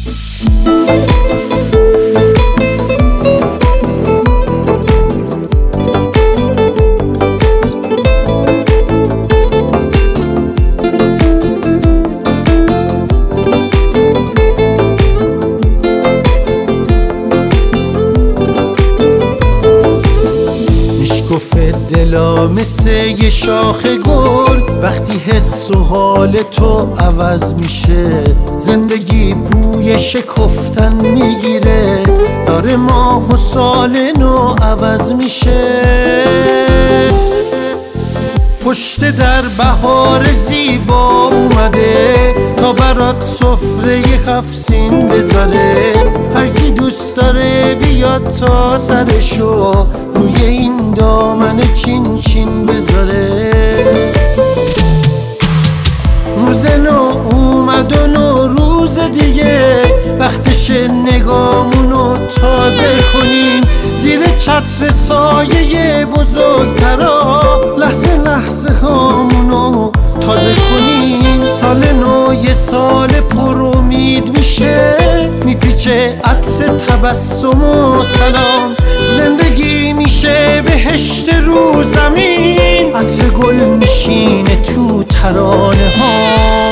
میشکفت دلا مثل یه شاخ گل، وقتی حس و حال تو عوض میشه. زندگی بوی شکفتن میگیره، داره ماه و سال نو عوض میشه. پشت در بهار زیبا اومده تا برات سفره 7 سین بذاره. هر کی دوست داره بیاد تا سرشو روی این دامن چین چین بذاره. روز نو اومد و نو روز دیگه، وقتش نگامونو تازه کنیم. زیر چتر سایه بزرگترا لحظه لحظه هامونو تازه کنیم. سال نو یه سال پر امید میشه، میپیچه عطر تبسم و سلام. زندگی میشه بهشت رو زمین، عطر گل میشینه تو ترانه هام.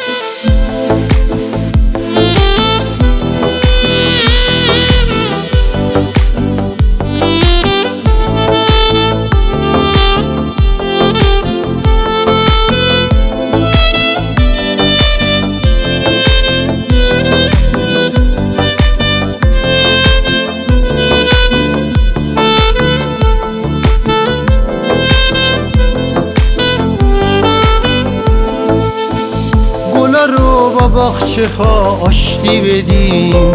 رو با باغچه ها آشتی بدیم،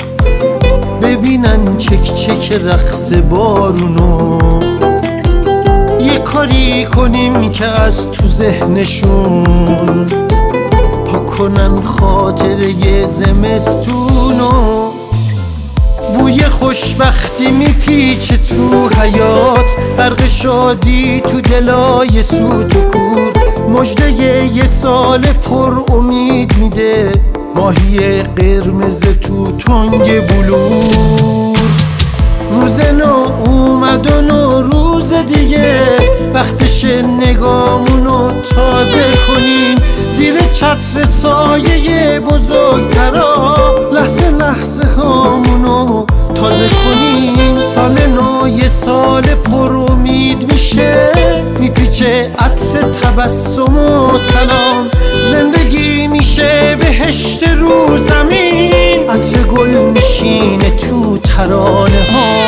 ببینن چک چک رقص بارونو. یه کاری کنیم که از تو ذهنشون پاک کنن خاطره زمستونو. بوی خوشبختی میپیچه تو حیات، برق شادی تو دلای سوت و کور. مژده یه سال پر امید میده، ماهی قرمز تو تنگ بلور. روز نو اومد و نو روز دیگه، وقتش نگامونو تازه کنیم. زیر چتر سایه بزرگترا لحظه لحظه هامونو تازه کنیم. سال نو یه سال پر امید میشه، میپیچه عطر تبسم و سلام. زندگی میشه بهشت رو زمین، عطر گل میشینه تو ترانه ها.